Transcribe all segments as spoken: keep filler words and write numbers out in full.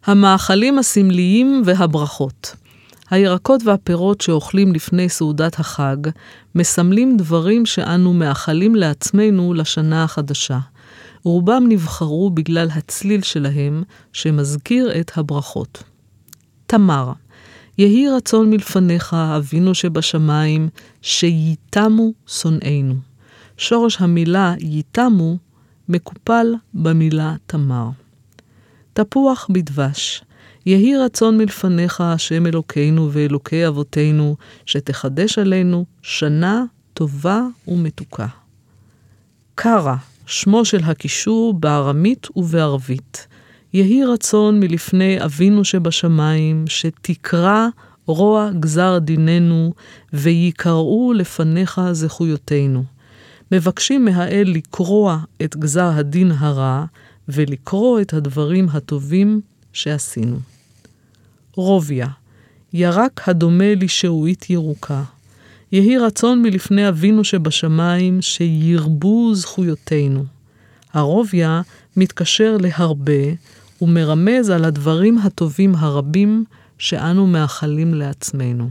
המאכלים הסמליים והברכות. הירקות והפירות שאוכלים לפני סעודת החג מסמלים דברים שאנו מאחלים לעצמנו לשנה החדשה. רובם נבחרו בגלל הצליל שלהם שמזכיר את הברכות. תמר, יהי רצון מלפניך אבינו שבשמיים שייתמו שונאינו. שורש המילה ייתמו מקופל במילה תמר. תפוח בדבש, יהי רצון מלפניך השם אלוקינו ואלוקי אבותינו, שתחדש עלינו שנה טובה ומתוקה. קרא, שמו של הקישור בארמית ובערבית. יהי רצון מלפני אבינו שבשמיים, שתקרא רוע גזר דיננו, ויקראו לפניך זכויותינו. מבקשים מהאל לקרוע את גזר הדין הרע, ולקרוא את הדברים הטובים שעשינו. רוביה, ירק הדומה לשעועית ירוקה. יהי רצון מלפני אבינו שבשמיים שירבו זכויותינו. הרוביה מתקשר להרבה ומרמז על הדברים הטובים הרבים שאנו מאחלים לעצמנו.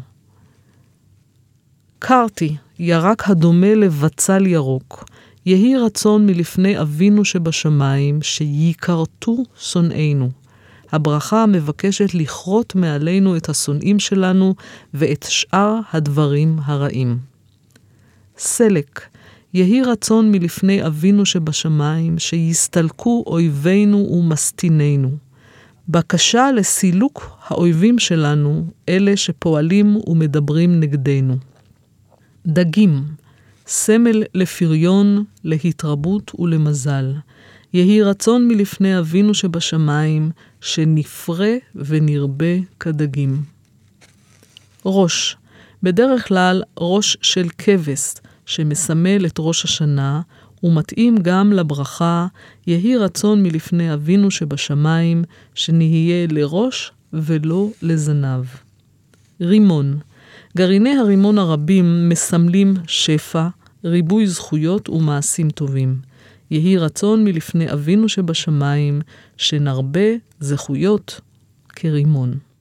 קרתי, ירק הדומה לבצל ירוק. יהי רצון מלפני אבינו שבשמיים שיקרתו שונאינו. הברכה מבקשת לכרות מעלינו את השונאים שלנו ואת שאר הדברים הרעים. סלק, יהי רצון מלפני אבינו שבשמיים שיסתלקו אויבינו ומסתיננו. בקשה לסילוק האויבים שלנו, אלה שפועלים ומדברים נגדנו. דגים, סמל לפריון, להתרבות ולמזל. יהי רצון מלפני אבינו שבשמיים, שנפרה ונרבה כדגים. ראש, בדרך כלל ראש של כבש, שמסמל את ראש השנה, ומתאים גם לברכה, יהי רצון מלפני אבינו שבשמיים, שנהיה לראש ולא לזנב. רימון, גרעיני הרימון הרבים מסמלים שפע, ריבוי זכויות ומעשים טובים. יהי רצון מלפני אבינו שבשמיים, שנרבה זכויות כרימון.